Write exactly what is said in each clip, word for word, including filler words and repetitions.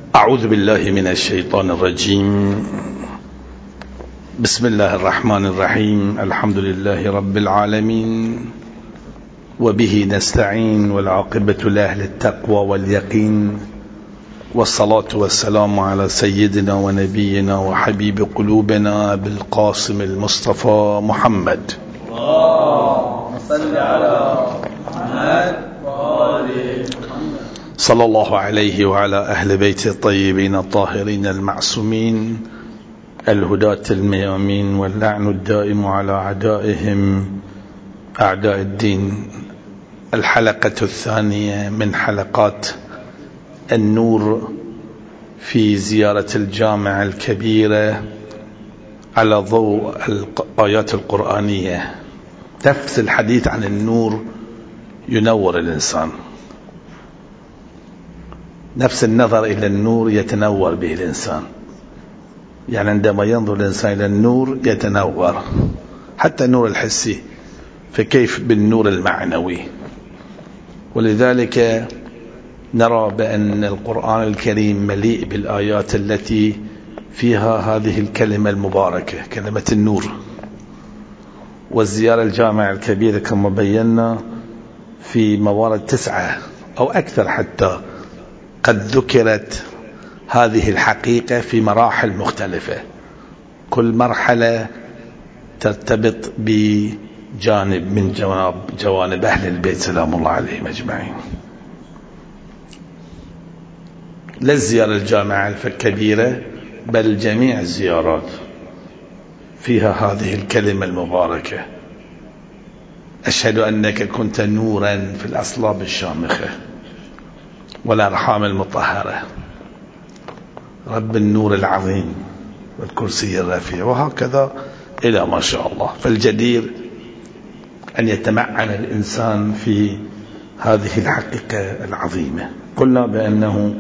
أعوذ بالله من الشيطان الرجيم. بسم الله الرحمن الرحيم. الحمد لله رب العالمين، وبه نستعين، والعاقبة لأهل التقوى واليقين، والصلاة والسلام على سيدنا ونبينا وحبيب قلوبنا بالقاسم المصطفى محمد. اللهم صل على محمد وآل محمد صلى الله عليه وعلى أهل بيته الطيبين الطاهرين المعصومين الهداة الميامين، واللعن الدائم على أعدائهم أعداء الدين. الحلقة الثانية من حلقات النور في زيارة الجامعة الكبيرة على ضوء الآيات القرآنية. نفس الحديث عن النور ينور الإنسان، نفس النظر إلى النور يتنور به الإنسان. يعني عندما ينظر الإنسان إلى النور يتنور، حتى النور الحسي، فكيف بالنور المعنوي؟ ولذلك نرى بأن القرآن الكريم مليء بالآيات التي فيها هذه الكلمة المباركة، كلمة النور. والزيارة الجامعة الكبيرة كما بينا في موارد تسعة أو أكثر حتى قد ذكرت هذه الحقيقة في مراحل مختلفة، كل مرحلة ترتبط بجانب من جوانب, جوانب أهل البيت سلام الله عليهم أجمعين. لا الزيارة الجامعة الكبيرة بل جميع الزيارات فيها هذه الكلمة المباركة: أشهد أنك كنت نورا في الأصلاب الشامخة والأرحام المطهرة، رب النور العظيم والكرسي الرفيع، وهكذا إلى ما شاء الله. فالجدير أن يتمعن الإنسان في هذه الحقيقة العظيمة. قلنا بأنه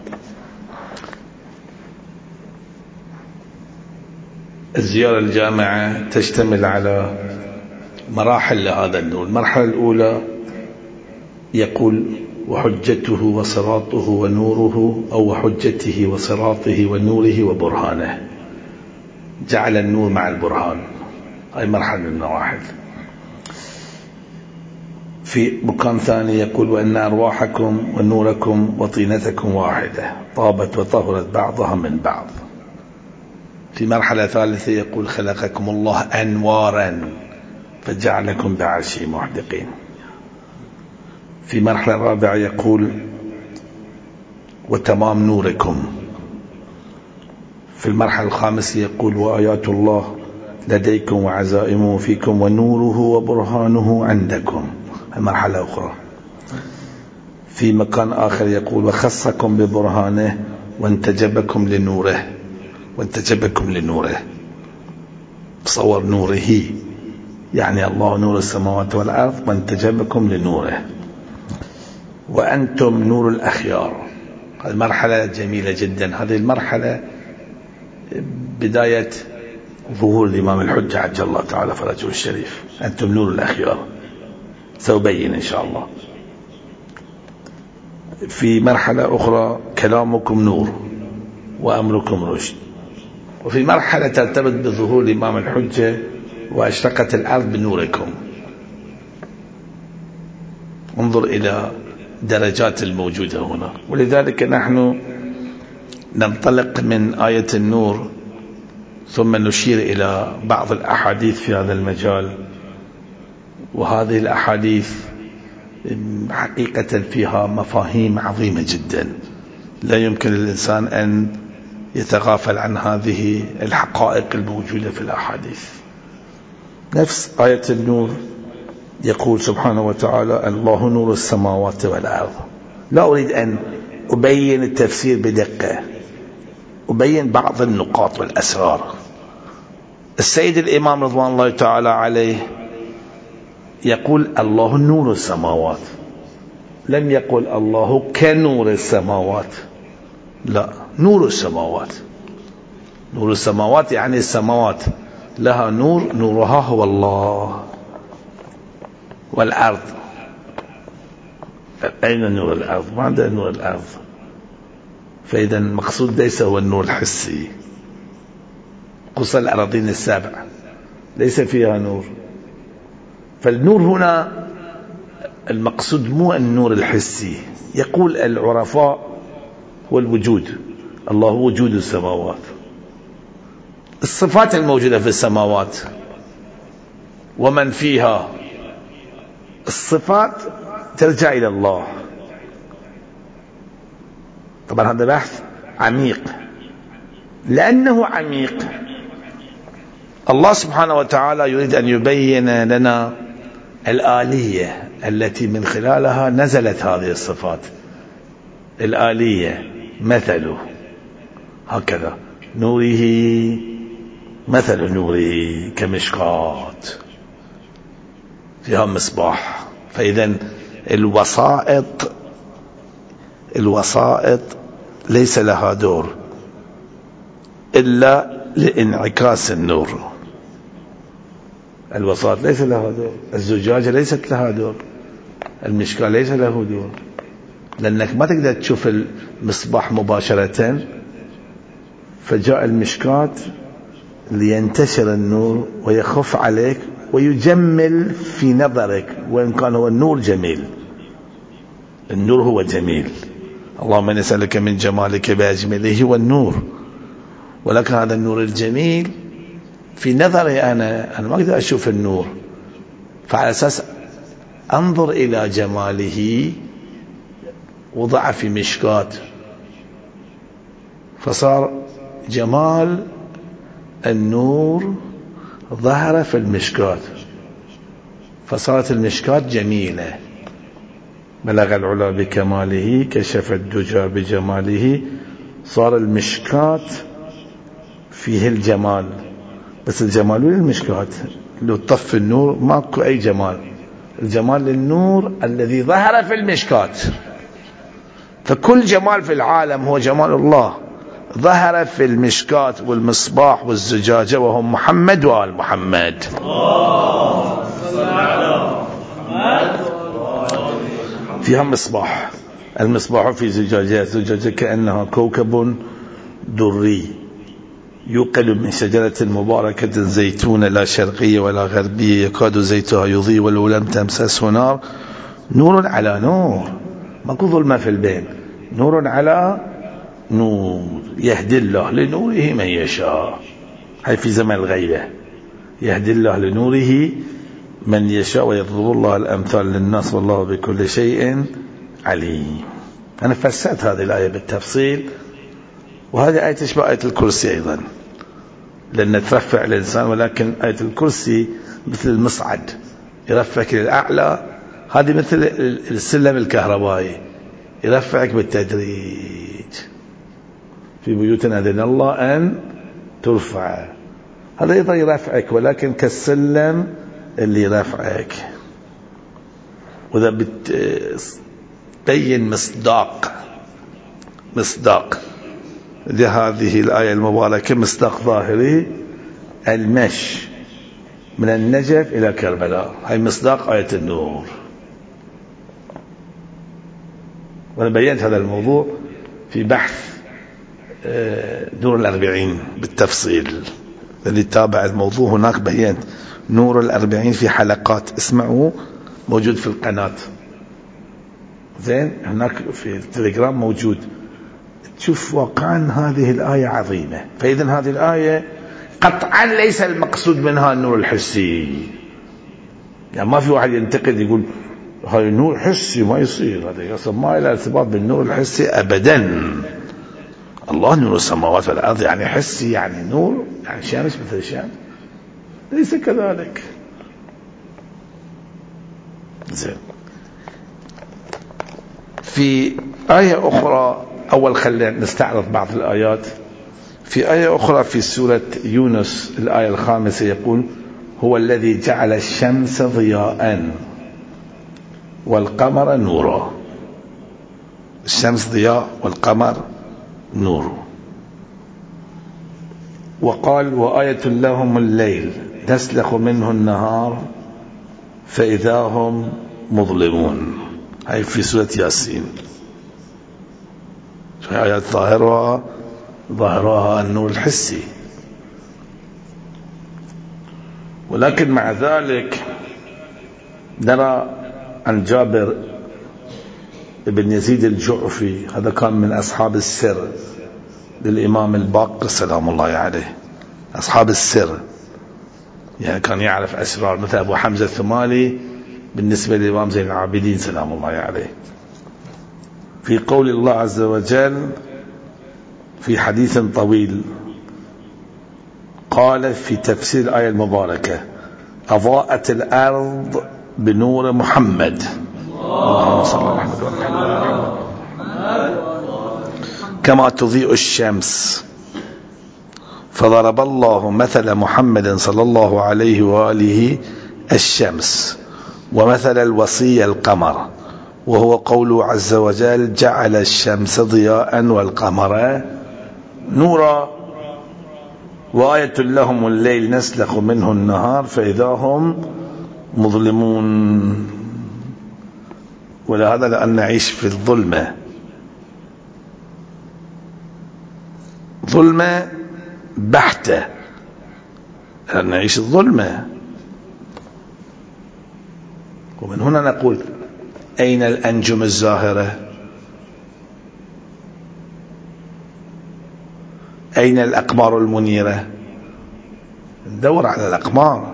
الزيارة الجامعة تشتمل على مراحل لهذا النور. المرحلة الأولى يقول: وحجته وصراطه ونوره، أو وحجته وصراطه ونوره وبرهانه. جعل النور مع البرهان، هاي مرحلة من المراحل. في مكان ثاني يقول: وأن أرواحكم ونوركم وطينتكم واحدة، طابت وطهرت بعضها من بعض. في مرحلة ثالثة يقول: خلقكم الله أنوارا فجعلكم بعرشه محدقين. في مرحلة رابعة يقول: وتمام نوركم. في المرحلة الخامسة يقول: وآيات الله لديكم وعزائمه فيكم ونوره وبرهانه عندكم. المرحلة أخرى. في مكان آخر يقول: وخصكم ببرهانه وانتجبكم لنوره وانتجبكم لنوره. تصور نوره يعني الله نور السماوات والأرض، وانتجبكم لنوره، وأنتم نور الأخيار. هذه مرحلة جميلة جدا. هذه المرحلة بداية ظهور الإمام الحجة عجل الله تعالى فرجه الشريف. أنتم نور الأخيار، سأبين إن شاء الله. في مرحلة أخرى: كلامكم نور وأمركم رشد. وفي مرحلة ترتبط بظهور الإمام الحجة: وأشرقت الأرض بنوركم. انظر إلى درجات الموجودة هنا. ولذلك نحن ننطلق من آية النور ثم نشير إلى بعض الأحاديث في هذا المجال. وهذه الأحاديث حقيقة فيها مفاهيم عظيمة جدا، لا يمكن للإنسان أن يتغافل عن هذه الحقائق الموجودة في الأحاديث. نفس آية النور يقول سبحانه وتعالى: الله نور السماوات والأرض. لا أريد أن أبين التفسير بدقة، أبين بعض النقاط والأسرار. السيد الإمام رضوان الله تعالى عليه يقول: الله نور السماوات، لم يقل الله كنور السماوات، لا، نور السماوات. نور السماوات يعني السماوات لها نور، نورها هو الله. والأرض، أين نور الأرض؟ ما عندها نور الأرض. فإذا المقصود ليس هو النور الحسي. قص الأراضين السبع ليس فيها نور، فالنور هنا المقصود مو النور الحسي. يقول العرفاء هو الوجود، الله هو وجود السماوات، الصفات الموجودة في السماوات ومن فيها، الصفات ترجع إلى الله. طبعا هذا بحث عميق، لأنه عميق الله سبحانه وتعالى يريد أن يبين لنا الآلية التي من خلالها نزلت هذه الصفات. الآلية مثله هكذا، نوره مثل نوره كمشكاة فيها مصباح. فإذا الوسائط الوسائط ليس لها دور إلا لانعكاس النور. الوسائط ليس لها دور، الزجاجة ليست لها دور، المشكاة ليس له دور، لأنك ما تقدر تشوف المصباح مباشرة، فجاء المشكاة لينتشر النور ويخف عليك ويجمل في نظرك، وإن كان هو النور جميل. النور هو جميل، اللهم نسألك من جمالك بأجمله والنور، ولكن هذا النور الجميل في نظري أنا أنا ما أقدر أشوف النور، فعلى أساس أنظر إلى جماله وضع في مشكاة، فصار جمال النور ظهر في المشكاة، فصارت المشكاة جميلة. بلغ العلا بكماله كشف الدجى بجماله، صار المشكاة فيه الجمال، بس الجمال للمشكاة، لو طف النور ماكو أي جمال، الجمال للنور الذي ظهر في المشكاة. فكل جمال في العالم هو جمال الله ظهر في المشكاة والمصباح والزجاجة، وهم محمد وآل محمد. فيها مصباح، المصباح في زجاجة، زجاجة كأنها كوكب دري يوقد من شجرة مباركة زيتونة لا شرقية ولا غربية يكاد زيتها يضيء ولو لم تمسسه نار، نور على نور، ماكو ظلمة في البين، نور على نور، يهدي الله لنوره من يشاء. هاي في زمن الغيبة، يهدي الله لنوره من يشاء ويضرب الله الأمثال للناس والله بكل شيء عليم. أنا فسرت هذه الآية بالتفصيل، وهذه آية تشبه آية الكرسي أيضا، لأن ترفع الإنسان، ولكن آية الكرسي مثل المصعد يرفعك للأعلى، هذه مثل السلم الكهربائي يرفعك بالتدريج. في بيوتنا أذن الله أن ترفع، هذا أيضا يرفعك ولكن كالسلم اللي يرفعك. وإذا بتبين مصداق مصداق لهذه الآية المباركة، مصداق ظاهري المشي من النجف إلى كربلاء، هاي مصداق آية النور. وأنا بينت هذا الموضوع في بحث نور الأربعين بالتفصيل، اللي تابع الموضوع هناك بينت نور الأربعين في حلقات، اسمعوا، موجود في القناة، زين، هناك في التليجرام موجود. تشوف واقعا هذه الآية عظيمة. فإذا هذه الآية قطعا ليس المقصود منها النور الحسي، يعني ما في واحد ينتقد يقول هاي نور حسي ما يصير، هذا يصل ما إلى ارتباط بالنور الحسي أبدا. الله نور السماوات والأرض يعني حسي، يعني نور، يعني شمس مثل الشمس، ليس كذلك. زين. في آية أخرى، أول خلينا نستعرض بعض الآيات. في آية أخرى في سورة يونس الآية الخامسة يقول هو الذي جعل الشمس ضياء والقمر نورا. الشمس ضياء والقمر نور. وقال وآية لهم الليل نسلخ منه النهار فإذا هم مظلمون، هاي في سورة ياسين. في آيات ظاهرها ظاهرها النور الحسي، ولكن مع ذلك نرى عن جابر بن يزيد الجعفي، هذا كان من أصحاب السر للإمام الباقر سلام الله عليه، أصحاب السر، يعني كان يعرف أسرار، مثل أبو حمزة الثمالي بالنسبة للإمام زين العابدين سلام الله عليه. في قول الله عز وجل في حديث طويل قال في تفسير الآية المباركة: أضاءت الأرض بنور محمد، اللهم صل على محمد وعلى محمد، كما تضيء الشمس، فضرب الله مثل محمد صلى الله عليه وآله الشمس، ومثل الوصي القمر، وهو قوله عز وجل: جعل الشمس ضياء والقمر نورا، وآية لهم الليل نسلخ منه النهار فإذا هم مظلمون. ولهذا لأن نعيش في الظلمة، ظلمة بحتة، لأن نعيش الظلمة. ومن هنا نقول: أين الأنجم الزاهرة؟ أين الأقمار المنيرة؟ ندور على الأقمار.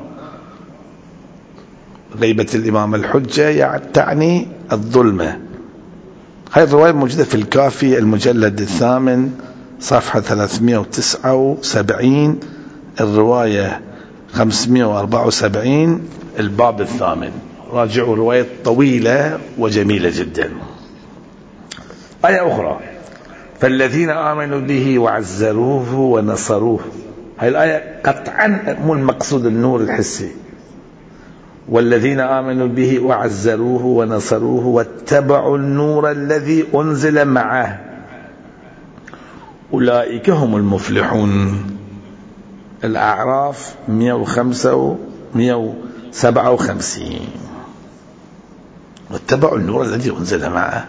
غيبة الإمام الحجة تعني الظلمة. هذه الرواية موجودة في الكافي المجلد الثامن صفحة ثلاثمائة وتسعة وسبعين، الرواية خمسمائة وأربعة وسبعين، الباب الثامن. راجعوا، رواية طويلة وجميلة جدا. آية أخرى: فالذين آمنوا به وعزروه ونصروه. هذه الآية قطعا مو المقصود النور الحسي. والذين آمنوا به وعزروه ونصروه واتبعوا النور الذي أنزل معه أولئك هم المفلحون. الأعراف مئة وخمسة ومئة وسبعة وخمسين. واتبعوا النور الذي أنزل معه.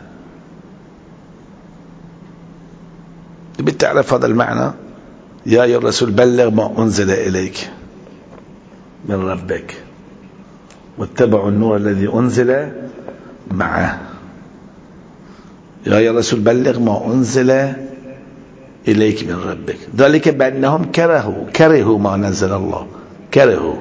تبي تعرف هذا المعنى؟ يا أيها الرسول بلغ ما أنزل إليك من ربك واتبعوا النور الذي أنزل معه. يا أيها الرسول بلغ ما أنزل إليك من ربك، ذلك بأنهم كرهوا كرهوا ما نزل الله، كرهوا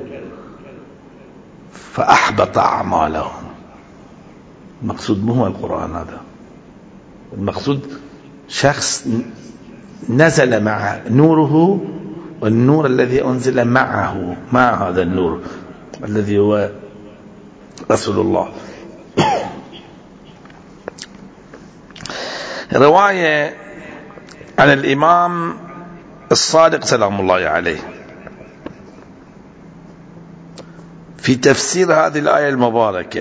فأحبط أعمالهم. المقصود مو هو القرآن، هذا المقصود شخص نزل مع نوره، والنور الذي أنزل معه مع هذا النور الذي هو رسول الله. رواية عن الإمام الصادق سلام الله عليه في تفسير هذه الآية المباركة،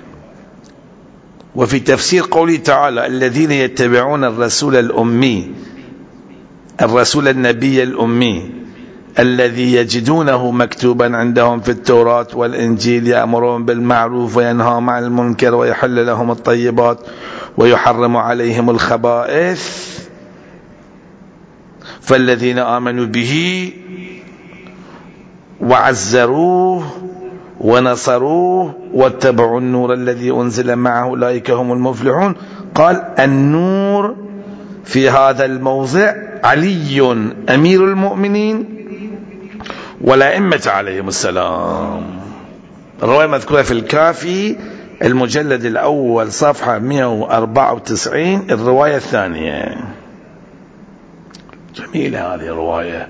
وفي تفسير قوله تعالى: الذين يتبعون الرسول الأمي، الرسول النبي الأمي الذي يجدونه مكتوبا عندهم في التوراة والإنجيل، يأمرهم بالمعروف وينهاهم عن المنكر ويحل لهم الطيبات ويحرم عليهم الخبائث. فالذين آمنوا به وعزروه ونصروه واتبعوا النور الذي أنزل معه أولئك هم المفلحون. قال: النور في هذا الموضع علي أمير المؤمنين والأئمة عليهم السلام. الرواية مذكورة في الكافي المجلد الأول صفحة مئة وأربعة وتسعين، الرواية الثانية. جميلة هذه الرواية.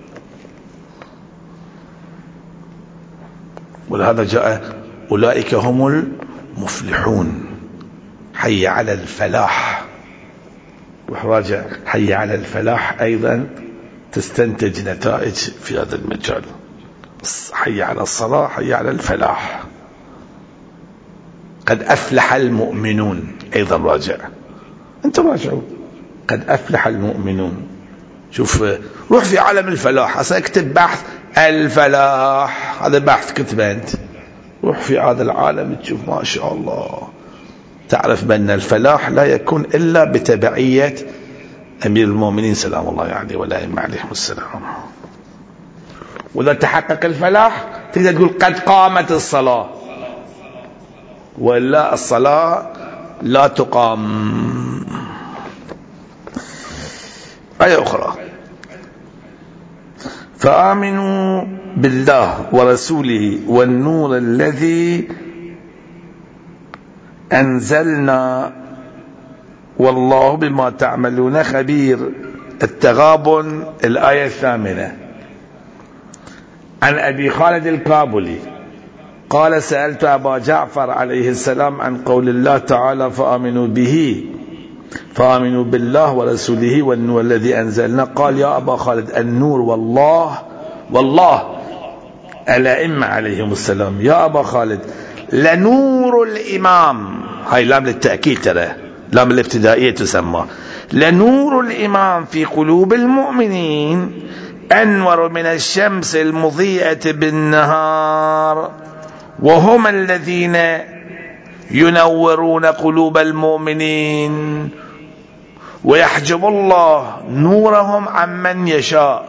ولهذا جاء أولئك هم المفلحون، حي على الفلاح. وراجع حي على الفلاح أيضا تستنتج نتائج في هذا المجال. حي على الصلاة، حي على الفلاح. قد أفلح المؤمنون أيضا راجع. أنتم راجعوا قد أفلح المؤمنون. شوف، روح في عالم الفلاح، سأكتب بحث الفلاح، هذا بحث كتبه أنت. روح في هذا العالم تشوف ما شاء الله، تعرف بأن الفلاح لا يكون إلا بتبعية أمير المؤمنين سلام الله عليه والأئمة عليهم السلام. وإذا تحقق الفلاح تقدر تقول قد قامت الصلاة، ولا الصلاة لا تقام. آية أخرى: فآمنوا بالله ورسوله والنور الذي أنزلنا والله بما تعملون خبير. التغابن، الآية الثامنة. عن أبي خالد الكابلي قال: سألت أبا جعفر عليه السلام عن قول الله تعالى: فآمنوا به فآمنوا بالله ورسوله والنور الذي أنزلنا. قال: يا أبا خالد، النور والله والله الأئمة عليهم السلام. يا أبا خالد، لنور الإمام، هاي لام للتأكيد، ترى لام الابتدائية تسمى. لنور الإمام في قلوب المؤمنين أنور من الشمس المضيئة بالنهار، وهم الذين ينورون قلوب المؤمنين، ويحجب الله نورهم عمن يشاء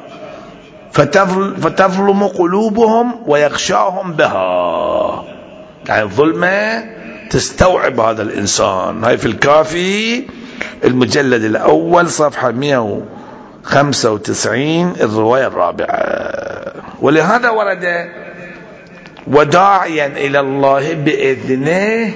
فتظلم قلوبهم ويغشاهم بها. يعني الظلمة تستوعب هذا الإنسان. هاي في الكافي المجلد الأول صفحة مئة وخمسة وتسعين الرواية الرابعة. ولهذا ورد: وداعيا إلى الله بإذنه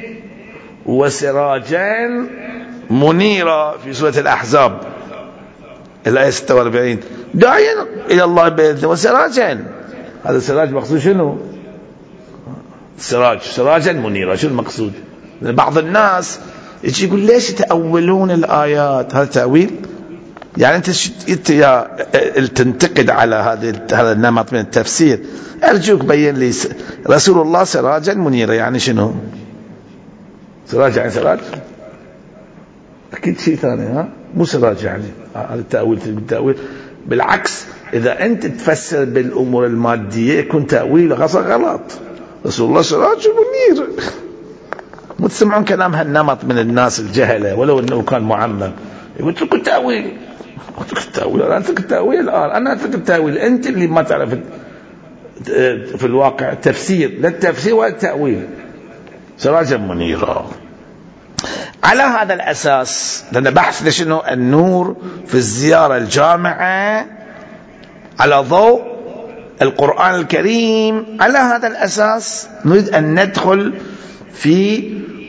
وسراجا منيرا في سورة الأحزاب الآية ستة وأربعين. داعيا إلى الله بإذنه وسراجا، هذا السراج مقصود شنو؟ سراج سراجا منيرا، شو المقصود؟ بعض الناس يجي يقول: ليش تأولون الآيات؟ هذا تأويل؟ يعني أنت أنت يا تنتقد على هذا هذا النمط من التفسير، أرجوك بين لي رسول الله سراجا منيرا يعني شنو؟ سراج يعني سراج؟ أكيد شيء ثاني، ها؟ مو سراج يعني. هذا التأويل بالتأويل. بالعكس، إذا أنت تفسر بالأمور المادية يكون تأويل غلط. رسول الله سراج منير. مو تسمعون كلام هالنمط من الناس الجهلة ولو أنه كان معمم، يقول لك التأويل. اترك التأويل، أنا أترك التأويل الآن، أنا أترك التأويل. أنت اللي ما تعرف في الواقع التفسير، لا التفسير ولا التأويل. سراجا منيرا. على هذا الأساس لأن بحثنا شنو؟ النور في الزيارة الجامعة على ضوء القرآن الكريم. على هذا الأساس نريد أن ندخل في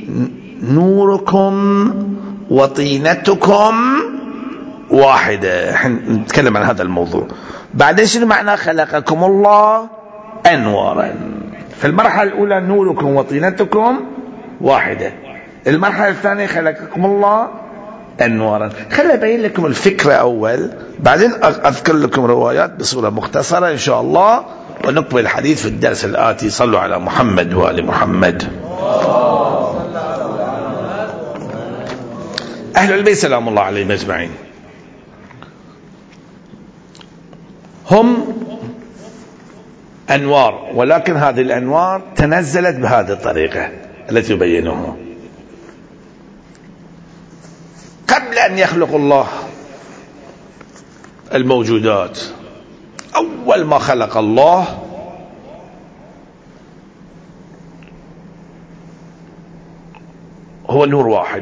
نوركم وطينتكم واحدة. نتكلم عن هذا الموضوع. بعدين شنو معنى خلقكم الله أنوارا؟ في المرحلة الأولى نوركم وطينتكم واحدة. المرحلة الثانية خلقكم الله أنوارا. خلي أبين لكم الفكرة أول، بعدين أذكر لكم روايات بصورة مختصرة إن شاء الله، ونقبل الحديث في الدرس الآتي. صلوا على محمد وآل محمد. أهل البيت سلام الله عليهم أجمعين هم أنوار، ولكن هذه الأنوار تنزلت بهذه الطريقة التي يبينها. قبل أن يخلق الله الموجودات، أول ما خلق الله هو نور واحد،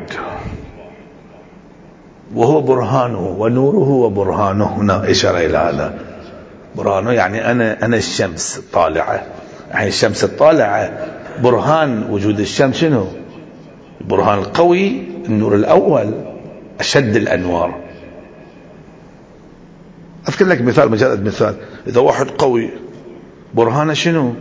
وهو برهانه ونوره وبرهانه. هنا إشارة إلى هذا. برهانه يعني أنا أنا الشمس الطالعة، يعني الشمس الطالعة. برهان وجود الشمس شنو؟ البرهان القوي، النور الأول، أشد الأنوار. أذكر لك مثال، مجرد مثال. إذا واحد قوي برهانه شنو؟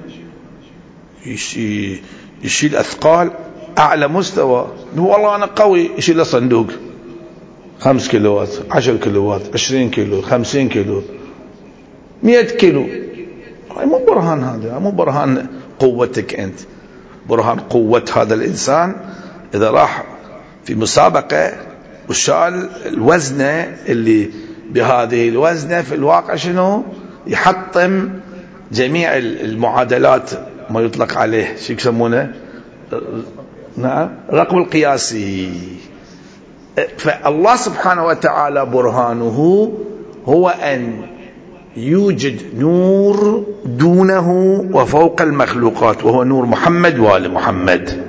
يشيل أثقال أعلى مستوى. والله أنا قوي، يشيل صندوق خمس كيلوات، عشر كيلوات، عشرين كيلو، خمسين كيلو، مئة كيلو. مو برهان هذا، مو برهان قوتك أنت. برهان قوة هذا الإنسان إذا راح في مسابقة وشال الوزنة اللي بهذه الوزنة، في الواقع شنو؟ يحطم جميع المعادلات، ما يطلق عليه شو يسمونه؟ نعم، رقم القياسي. فالله سبحانه وتعالى برهانه هو أن يوجد نور دونه وفوق المخلوقات، وهو نور محمد وآل محمد.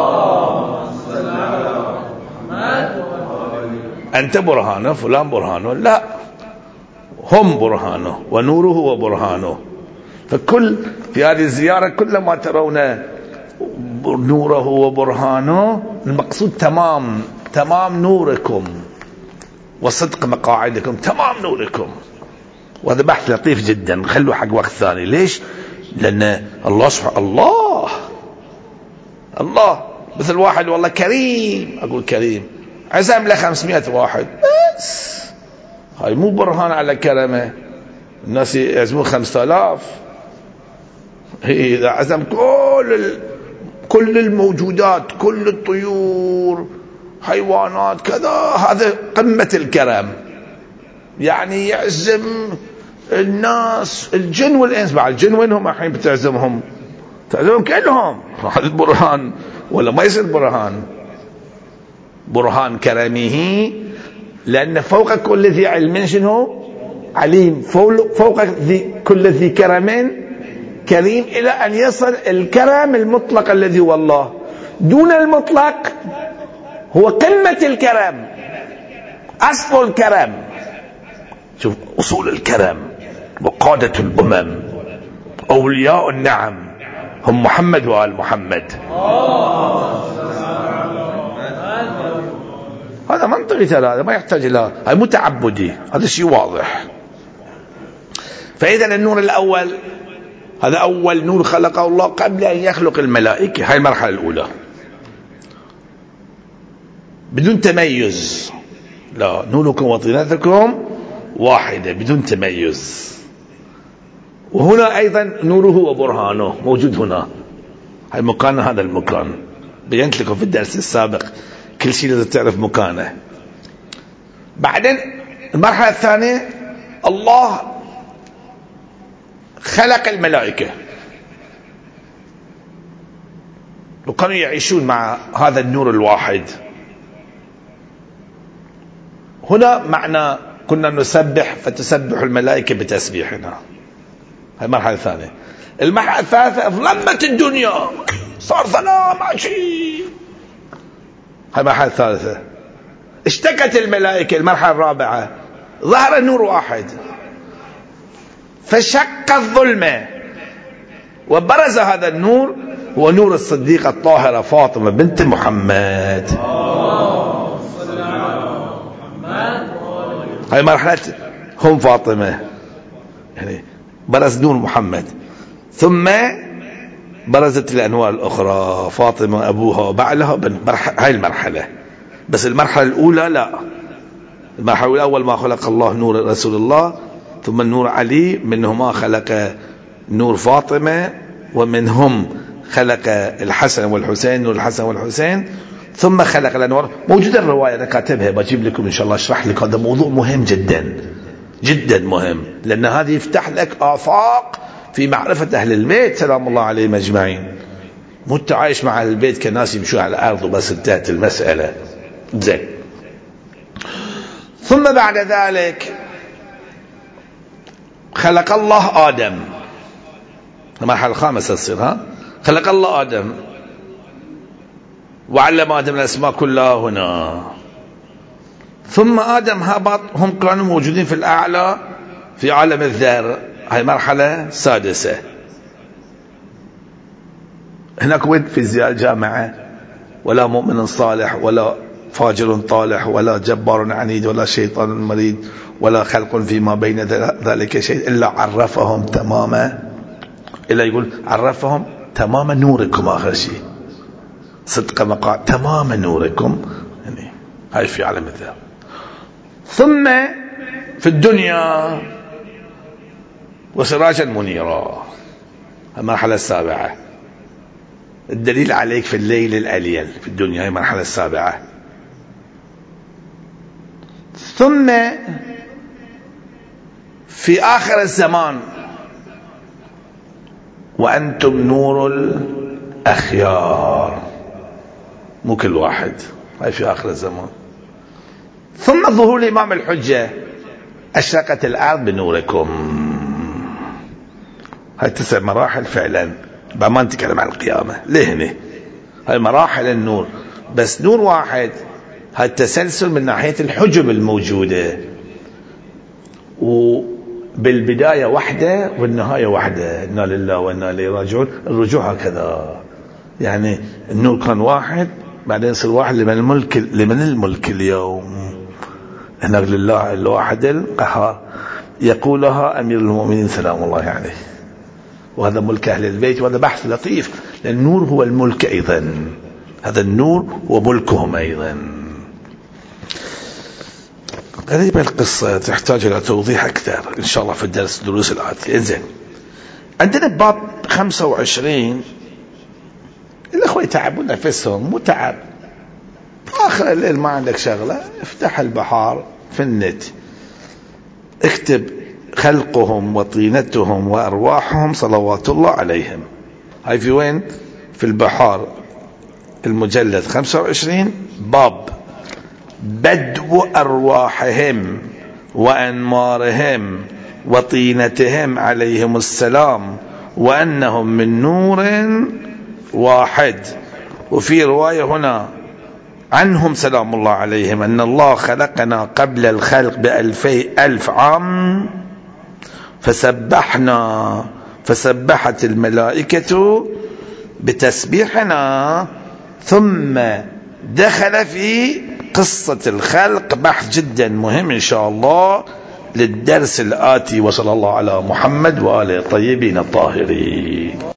أنت برهانه، فلان برهانه، لا، هم برهانه ونوره وبرهانه. فكل في هذه الزيارة كلما ترون نوره وبرهانه المقصود تمام تمام نوركم وصدق مقاعدكم، تمام نوركم. وهذا بحث لطيف جدا، خلوه حق وقت ثاني. ليش؟ لأن الله سبحانه الله الله مثل واحد والله كريم، أقول كريم عزم له خمسمائة واحد بس، هاي مو برهان على كرمه. الناس يعزمون خمسة آلاف، إذا عزم كل كل الموجودات، كل الطيور، حيوانات، كذا، هذا قمة الكرم. يعني يعزم الناس، الجن والإنس. بعد الجن وينهم الحين بتعزمهم؟ تعزمهم كلهم. هذا برهان ولا ما يصير برهان؟ برهان كرمه، لأن فوق كل ذي علم شنو؟ عليم. فوق ذي كل ذي كرم كريم، إلى أن يصل الكرم المطلق الذي هو الله. دون المطلق هو قمة الكرم، أصل الكرم. شوف أصول الكرم وقادة الأمم أولياء النعم هم محمد وآل محمد. هذا منطقي ترى، هذا ما يحتاج إلى، هذا متعبدي، هذا شيء واضح. فإذا النور الأول هذا أول نور خلقه الله قبل أن يخلق الملائكة. هاي المرحلة الأولى بدون تميز. لا، نوركم وطينتكم واحدة بدون تميز. وهنا أيضا نوره وبرهانه موجود هنا. هاي مكان، هذا المكان بينت لكم في الدرس السابق، كل شيء لازم تعرف مكانه. بعدين المرحلة الثانية الله خلق الملائكة وكانوا يعيشون مع هذا النور الواحد. هنا معنى كنا نسبح فتسبح الملائكة بتسبيحنا. هاي المرحلة الثانية. المرحلة الثالثة ظلمت الدنيا، صار ظلام عشي. هاي المرحلة الثالثة. اشتكت الملائكة. المرحلة الرابعة ظهر النور واحد فشق الظلمة وبرز هذا النور، هو نور الصديقة الطاهرة فاطمة بنت محمد. هاي مرحلة هم فاطمة، يعني برز نور محمد، ثم برزت الأنوار الأخرى، فاطمة أبوها وبعلها. هاي المرحلة. بس المرحلة الأولى لا، المرحلة الأول ما خلق الله نور رسول الله، ثم النور علي، منهما خلق نور فاطمة، ومنهم خلق الحسن والحسين، نور الحسن والحسين، ثم خلق الأنوار. موجودة الرواية أنا كاتبها، بجيب لكم إن شاء الله أشرح لك. هذا موضوع مهم جدا جدا مهم، لأن هذه يفتح لك آفاق في معرفة أهل البيت سلام الله عليهم أجمعين. مو تعايش مع أهل البيت كناس يمشوا على الأرض وبس انتهت المسألة. زين. ثم بعد ذلك خلق الله آدم. المرحلة الخامسة تصير، ها؟ خلق الله آدم وعلم آدم الأسماء كلها هنا. ثم آدم هبط، هم كانوا موجودين في الأعلى في عالم الذر. هاي مرحلة سادسة. هناك وين في زيارة الجامعة، ولا مؤمن صالح ولا فاجر طالح ولا جبار عنيد ولا شيطان مريد ولا خلق فيما بين ذلك شيء إلا عرفهم تماما، إلا يقول عرفهم تمام نوركم. آخر شيء صدق مقاعد تمام نوركم، يعني هاي في عالم الذر. ثم في الدنيا وسراجا منيرا. المرحلة السابعة. الدليل عليك في الليل الأليل في الدنيا. هي المرحلة السابعة. ثم في آخر الزمان وأنتم نور الأخيار. مو كل واحد، هاي في آخر الزمان. ثم ظهور الإمام الحجة أشرقت الأرض بنوركم. هاي تسع مراحل فعلا، ما نتكلم عن القيامة لهنا، هاي مراحل النور، بس نور واحد. هاي التسلسل من ناحية الحجب الموجودة، وبالبداية وحدة والنهاية وحدة. إنا لله وإنا إليه راجعون. الرجوع هكذا، يعني النور كان واحد، بعدين يصير واحد. لمن الملك لمن الملك اليوم؟ إنا لله الواحد القهار، يقولها أمير المؤمنين سلام الله عليه. وهذا ملك أهل البيت، وهذا بحث لطيف، لأن النور هو الملك أيضا، هذا النور وملكهم أيضا. غريبة القصة، تحتاج إلى توضيح أكثر إن شاء الله في الدرس الدروس الآتية. إنزين، عندنا باب خمسة وعشرين. الأخوة يتعبون نفسهم، مو تعب. آخر الليل ما عندك شغلة، افتح البحار في النت، اكتب خلقهم وطينتهم وأرواحهم صلوات الله عليهم. هاي في وين؟ في البحار، المجلد خمسة وعشرين، باب بدو أرواحهم وأنمارهم وطينتهم عليهم السلام، وأنهم من نور واحد. وفي رواية هنا عنهم سلام الله عليهم أن الله خلقنا قبل الخلق بألفي ألف عام، فسبحنا فسبحت الملائكة بتسبيحنا. ثم دخل في قصة الخلق، بحث جدا مهم إن شاء الله للدرس الآتي. وصلى الله على محمد وآله الطيبين الطاهرين.